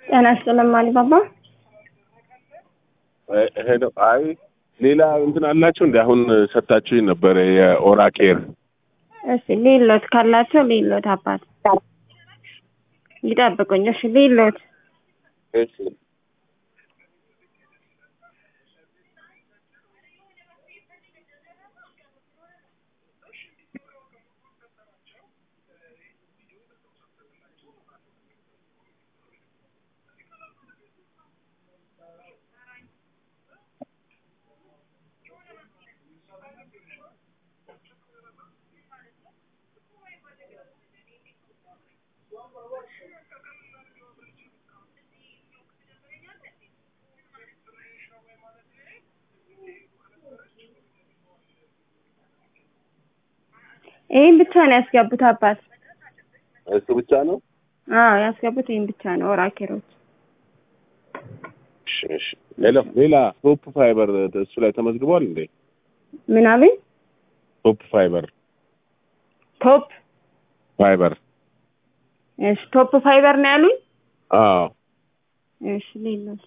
ጤና ይስጥልኝ አሊባባ። ሄሎ አይ ሌላ እንትን አላችሁ እንዴ? አሁን ሰጣችሁኝ ነበር የኦራኬር። እሺ ሌሎት ካላችሁ ሌሎት አባት ይጠብቁኝ። እሺ ሌሎት እሺ ይሄን ብቻ ነው ያስገቡት አባት። እሱ ብቻ ነው? አዎ ያስገቡት ይሄን ብቻ ነው ኦራኬሮች። እሺ ሌላ ቶፕ ፋይበር እሱ ላይ ተመዝግቧል እንዴ? ምን አለኝ? ቶፕ ፋይበር እሺ ቶፕ ፋይበር ነው ያሉኝ? አዎ እሺ ሌሎት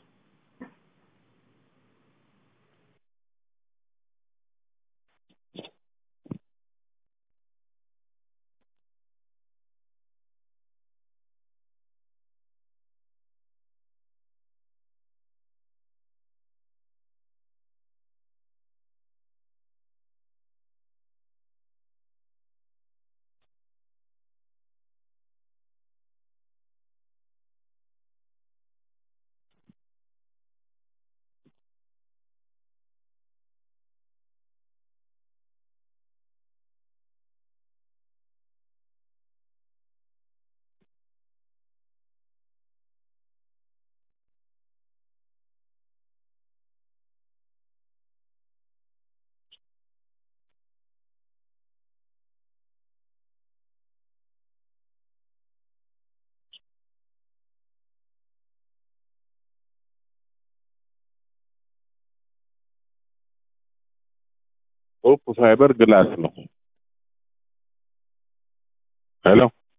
ቶፕ ፋይበር ግላስ ነው። ሄሎ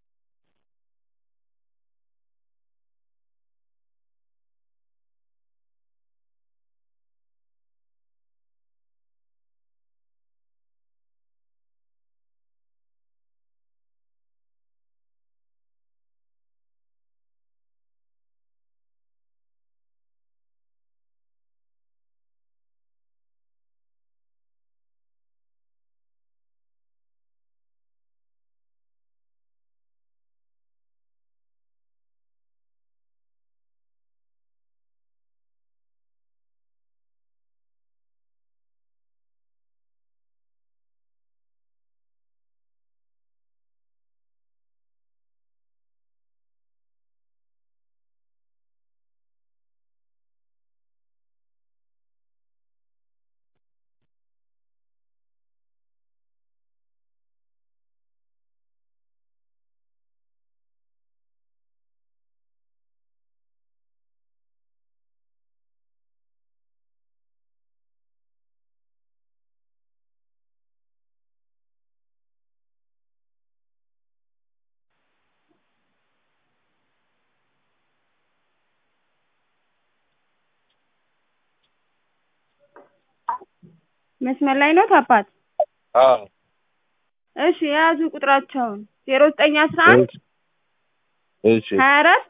መስመር ላይ ነው አባት? አዎ እሺ የያዙ ቁጥራቸውን 0911 እሺ 24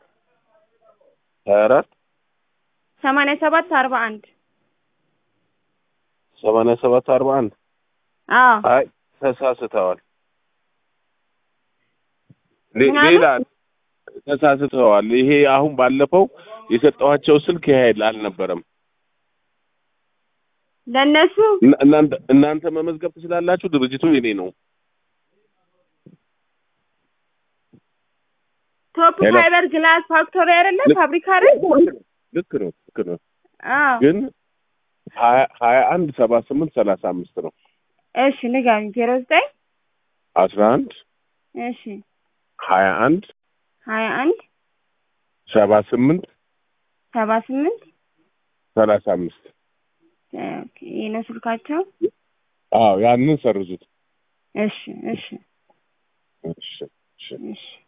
8741 አዎ አይ ተሳስተዋል። ሌላ ተሳስተዋል። ይሄ አሁን ባለፈው የሰጠኋቸው ስልክ ይሄድ አልነበረም። ለነሱ እናንተ መመዝገብ ትችላላችሁ። ድርጅቱ የኔ ነው። ቶፕ ፋይበር ግላስ ፋክቶሪ አይደለም ፋብሪካ አይደል? ልክ ነው። አዎ ግን 217835 ነው። እሺ ንገሩኝ። 09 11 እሺ 21 78 35 ኦኬ ይሄ ነው ስልካቸው። አዎ ያንን ሰርዙት። እሺ እሺ